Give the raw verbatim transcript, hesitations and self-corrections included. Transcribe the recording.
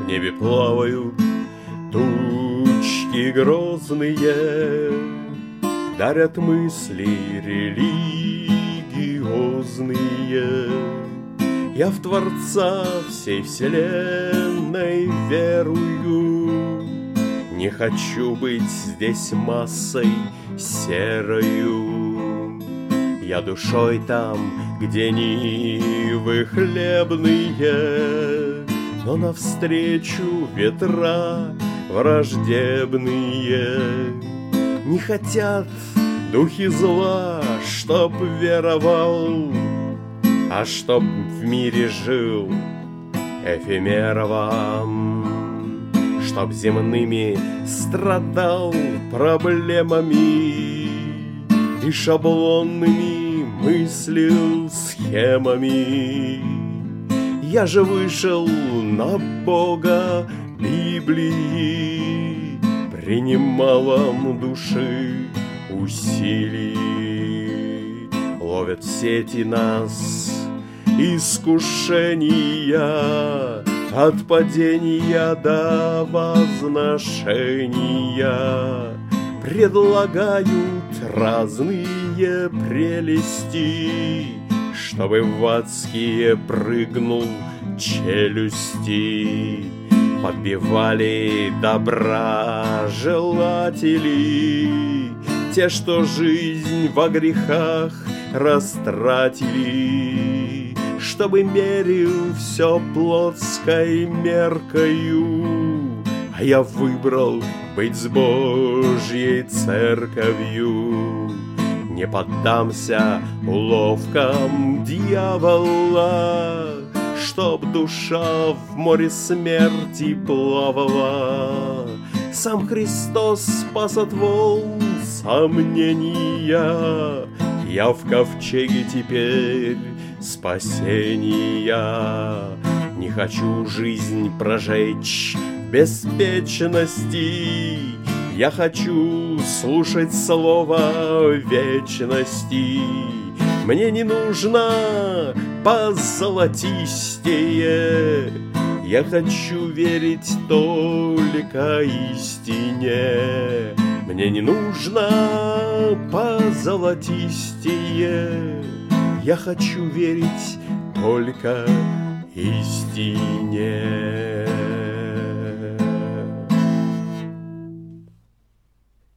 небе плавают тучки грозные, дарят мысли религиозные. Я в Творца всей вселенной верую, не хочу быть здесь массой серою. Я душой там, где нивы хлебные, но навстречу ветра враждебные. Не хотят духи зла, чтоб веровал, а чтоб в мире жил эфемеровом, чтоб земными страдал проблемами и шаблонными мыслил схемами. Я же вышел на Бога Библии, принимал вам души усилий. Ловят сети нас искушения, от падения до возношения. Предлагают разные прелести, чтобы в адские прыгнул челюсти. Подбивали доброжелатели, те, что жизнь во грехах растратили, чтобы мерил все плотской меркою. А я выбрал быть с Божьей церковью. Не поддамся уловкам дьявола, чтоб душа в море смерти плавала. Сам Христос спас от волн сомнения, я в ковчеге теперь спасения. Не хочу жизнь прожечь в беспечности, я хочу слушать слово вечности. Мне не нужно позолотистее, я хочу верить только истине. Мне не нужно позолотистее, я хочу верить только истине.